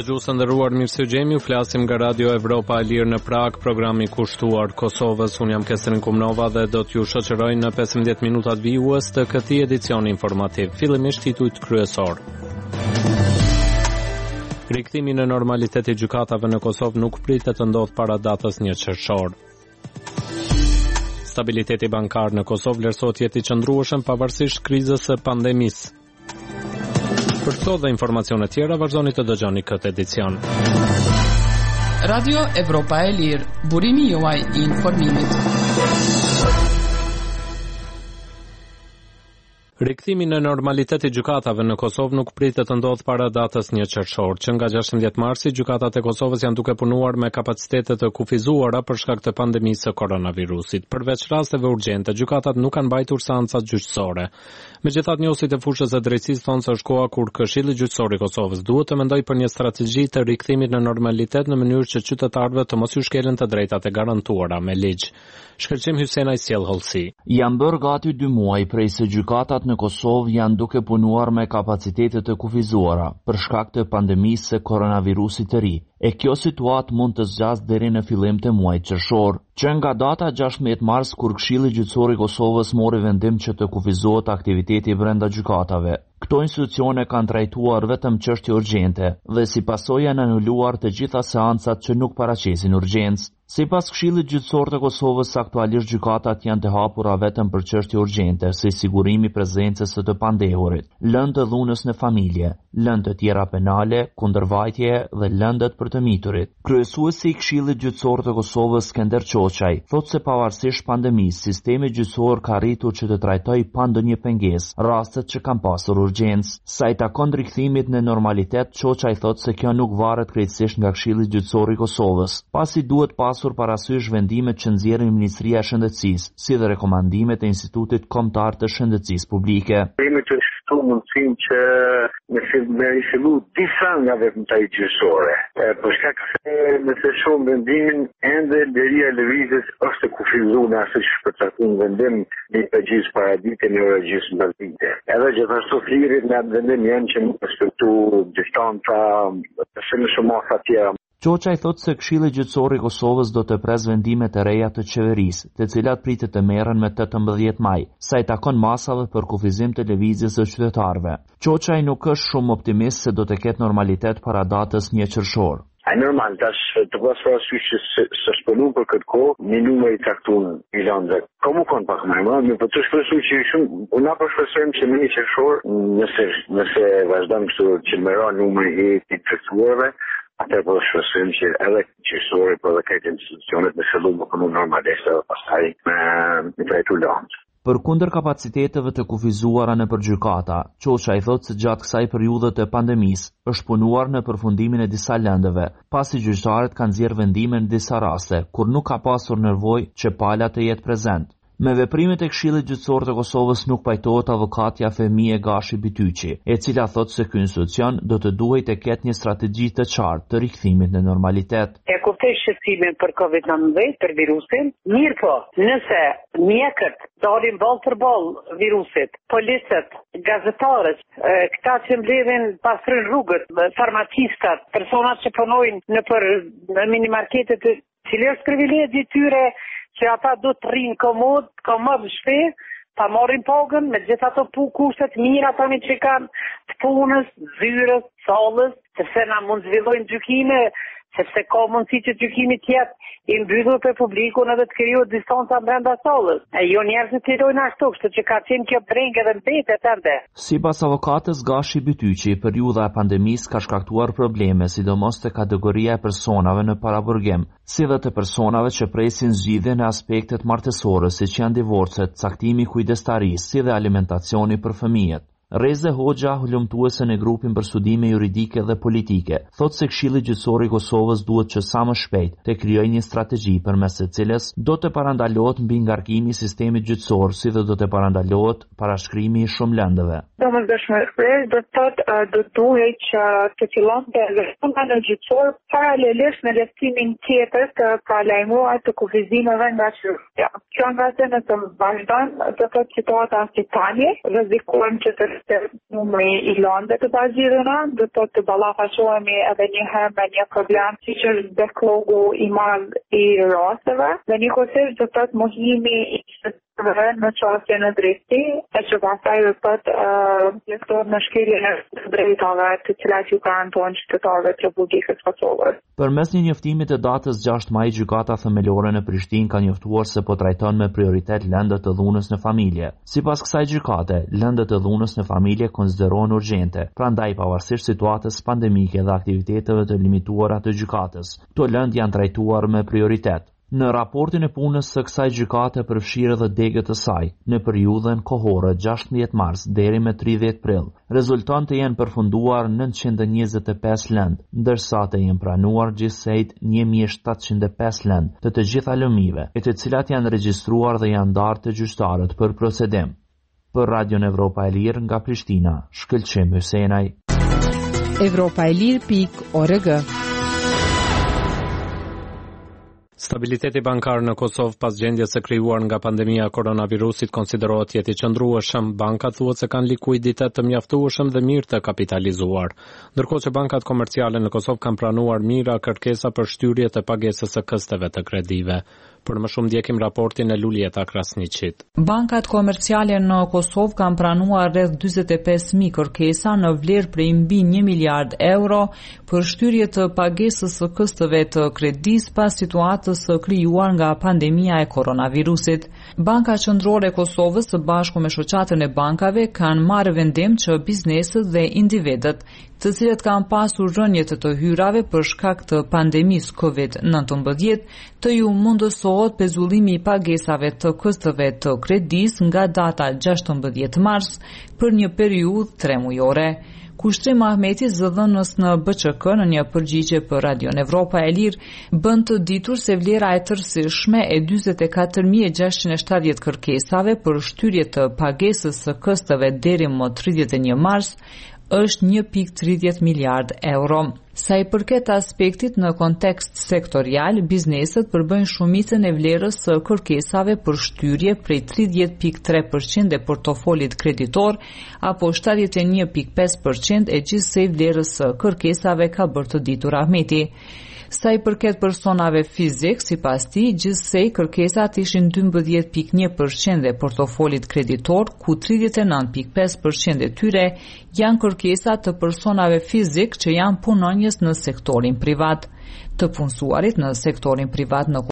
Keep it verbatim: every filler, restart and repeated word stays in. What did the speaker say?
Dëgjues nderuar, mirësëgjemi, ju flasim nga Radio Evropa e Lirë në Prag, programi i kushtuar Kosovës. Unë jam Kesrin Kumnova dhe do t'ju shoqëroj në pesëmbëdhjetë minutat vijues të këtij edicioni informativ. Fillimisht titujt kryesor. Rikthimi në normalitet i gjykatave në Kosovë nuk pritet të ndodhë para datës një qershor. Stabiliteti bankar në Kosovë vlerësohet jetë i qëndrueshëm pavarësisht krizës së pandemisë. Për këto dhe informacione tjera, vazhdoni të dëgjoni këtë edicion. Radio Evropa e Lirë, burimi juaj i informimit. Rikthimi në normalitet i gjykatave në Kosovë nuk pritet të ndodhë para datës një qershor, që nga gjashtëdhjetë marsi gjykatat e Kosovës janë duke punuar me kapacitete të kufizuara për shkak të pandemisë së koronavirusit. Përveç rasteve urgjente, gjykatat nuk kanë mbajtur seancat gjyqësore. Megjithatë, njohësit e fushës së drejtësisë thonë se është koha kur Këshilli Gjyqësor i Kosovës duhet të mendojë për një strategji të rikthimit në normalitet në mënyrë që qytetarëve të mos iu shkelen të drejtat e garantuara me ligj. Shkëlqim Hysenaj sjell hollësi. Janë bërë gati dy muaj prej se gjykatat në Kosovë janë duke punuar me kapacitete të kufizuara për shkak të pandemisë së koronavirusit të ri. E kjo situatë mund të zgjasë deri në fillim të muajit qershor, që nga data gjashtëdhjetë mars kur Këshilli Gjyqësor i Kosovës mori vendim që të kufizohet aktiviteti brenda gjykatave. Këto institucione kanë trajtuar vetëm çështje urgjente dhe si pasojë janë anuluar të gjitha seancat që nuk paraqesin urgjencë. Sipas Këshillit Gjyqësor të Kosovës, aktualisht gjykatat janë të hapura vetëm për çështje urgjente, si sigurimi i prezencës së të pandehurit, lëndë të dhunës në familje, lëndë të tjera penale, kundërvajtje dhe lëndët për të miturit. Kryesuesi i Këshillit Gjyqësor të Kosovës, Skender Çoçaj, thotë se pavarësisht pandemisë, sistemi gjyqësor ka arritur që të trajtojë pa ndonjë pengesë rastet që kanë pasur urgjencë. Sa i takon rikthimit në normalitet, Çoçaj thotë se kjo nuk varet krejtësisht nga Këshilli Gjyqësor i Kosovës, pasi duhet pas pasur parasysh vendimet që nxjerrin Ministria e Shëndetësisë, si dhe rekomandimet e Institutit Kombëtar të Shëndetësisë Publike. Kemi të shtu mundësim që me rifillu disa nga veprimtari gjyqësore. Për shkak se nëse shohim vendimin, ende liria e lëvizjes është e kufizuar në asaj që shpërcakton vendim në përgjithësi paradite në orë gjysmë bazike. Edhe gjithashtu flirit në atë vendim janë që nuk respektu distanca, se në shumë masa tjera. Çoçaj thotë se Këshilli Gjyqësor i Kosovës do të pres vendimet e reja të qeverisë, të cilat pritet të merren me tetëmbëdhjetë maj, sa i takon masave për kufizim të lëvizjes së qytetarëve. Çoçaj nuk është shumë optimist se do të ketë normalitet para datës një qershor. A normal, tash të pas parasysh që së shpënu për këtë kohë, një numër i caktuar i lëndëve. Komu kon pak më më, por të shpresoj që shumë, unë apo shpresojmë që në një qershor, nëse nëse vazhdon kështu që merron numri i të caktuarve, atë po shpresojmë që edhe qytetarët por edhe këtë institucionet në fillim më punon normalisht edhe pastaj me drejtu lëndë. Përkundër kapaciteteve të kufizuara në përgjykata, Çoçaj thotë se gjatë kësaj periudhe të pandemisë është punuar në përfundimin e disa lëndëve, pasi gjyqtarët kanë nxjerrë vendime në disa raste kur nuk ka pasur nevojë që pala të jetë prezent. Me veprimet e Këshillit Gjyqësor të Kosovës nuk pajtohet avokatja Femije Gashi Bityqi, e cila thotë se ky institucion do të duhet të ketë një strategji të qartë të rikthimit në normalitet. E kuptoj shqetësimin për kovid nineteen, për virusin, mirë po, nëse mjekët dalin ball për ball virusit, policët, gazetarët, këta që mbledhin pastrojnë rrugët, farmacistat, personat që punojnë në për minimarketet, cilë është privilegji i tyre që ata do të rrinë komod, komod në shtëpi, ta marrin pagën me gjithë ato kushtet mira tani që kanë të punës, zyrës, sallës, sepse na mund zhvillojnë gjykime, sepse ka mundësi që gjykimi të jetë i mbyllur për publikun edhe të krijohet distanca brenda sallës. E jo njerëzit të lojnë ashtu, kështu që ka qenë kjo brengë edhe mbetet ende. Sipas avokatës Gashi Bityqi, periudha e pandemisë ka shkaktuar probleme, sidomos te kategoria e personave në paraburgim, si dhe të personave që presin zgjidhje në aspektet martësore, siç janë divorcet, caktimi kujdestarisë, si dhe alimentacioni për fëmijët. Reze Hoxha, hulumtuese në grupin për studime juridike dhe politike, thotë se Këshilli Gjyqësor i Kosovës duhet që sa më shpejt të krijojë një strategji përmes së cilës do të parandalohet mbingarkimi i sistemit gjyqësor, si dhe do të parandalohet parashkrimi i shumë lëndëve. Domosdoshmërisht do të thotë do duhet që të fillonte reforma në gjyqësor paralelisht me leftimin tjetër të paralajmuar të kufizimeve nga qytetëria. Kjo nga se nëse vazhdon, do të thotë situata si tani, rrezikojmë që të të numri i lëndëve të bazirëna, do të të ballafaqohemi edhe një herë me një problem siç është backlogu i madh i rasteve, dhe njëkohësisht do të thotë mohimi i në qasje në drejtësi, e që pastaj do të plotësohet në shkeljen e drejtave të cilat ju garantojnë qytetarëve të Republikës Kosovës. Përmes një njoftimi të datës gjashtë maj, gjykata themelore në Prishtinë ka njoftuar se po trajton me prioritet lëndët të dhunës në familje. Sipas kësaj gjykate, lëndët të dhunës në familje konsiderohen urgjente, prandaj pavarësisht situatës pandemike dhe aktiviteteve të limituara të gjykatës, këto lëndë janë trajtuar me prioritet. Në raportin e punës së kësaj gjykate përfshirë edhe degët të saj, në periudhën kohore gjashtëdhjetë mars deri me tridhjetë prill, rezultante janë përfunduar nëntëqind e njëzet e pesë lëndë, ndërsa të janë pranuar gjithsejt një mijë shtatëqind e pesë lëndë të të gjitha lëmive, e të cilat janë regjistruar dhe janë ndarë të gjyqtarët për procedim. Për Radion Evropa e Lirë nga Prishtina, Shkëlqim Hysenaj. Evropa e Lirë pikë org. Stabiliteti bankar në Kosovë pas gjendjes së krijuar nga pandemia e koronavirusit konsiderohet jetë i qëndrueshëm. Bankat thuhet se kanë likuiditet të mjaftueshëm dhe mirë të kapitalizuar, ndërkohë që bankat komerciale në Kosovë kanë pranuar mira kërkesa për shtyrie të pagesës së kësteve të kredive. Për më shumë ndjekim raportin e Lulieta Krasniqit. Bankat komerciale në Kosovë kanë pranuar rreth dyzet e pesë mijë kërkesa në vlerë prej mbi një miliard euro për shtyrje të pagesës së kësteve të kredis pas situatës së krijuar nga pandemia e koronavirusit. Banka Qendrore e Kosovës së bashku me shoqatën e bankave kanë marrë vendim që bizneset dhe individët të cilët kanë pasur rënje të të hyrave për shkak të pandemisë kovid nëntëmbëdhjetë të ju mundësohet pezullimi i pagesave të këstëve të kredis nga data gjashtëmbëdhjetë mars për një periudhë tre mujore. Kushtrim Ahmeti, zëdhënës në B Q K në një përgjigje për Radion Evropa e Lirë, bën të ditur se vlera e tërësishme e dyzet e katër mijë e gjashtëqind e shtatëdhjetë kërkesave për shtyrje të pagesës së këstëve deri më tridhjetë e një mars është një pikë tridhjetë miliard euro. Sa i përket aspektit në kontekst sektorial, bizneset përbëjnë shumicën e vlerës së kërkesave për shtyrje prej tridhjetë pikë tre përqind e portofolit kreditor apo shtatëdhjetë e një pikë pesë përqind e gjithsej vlerës së kërkesave, ka bërë të ditur Ahmeti. Sa i përket personave fizik, sipas tij, gjithsej kërkesat ishin dymbëdhjetë pikë një përqind e portofolit kreditor, ku tridhjetë e nëntë pikë pesë përqind e tyre janë kërkesa të personave fizik që janë punonjës në sektorin privat. Të punësuarit në sektorin privat në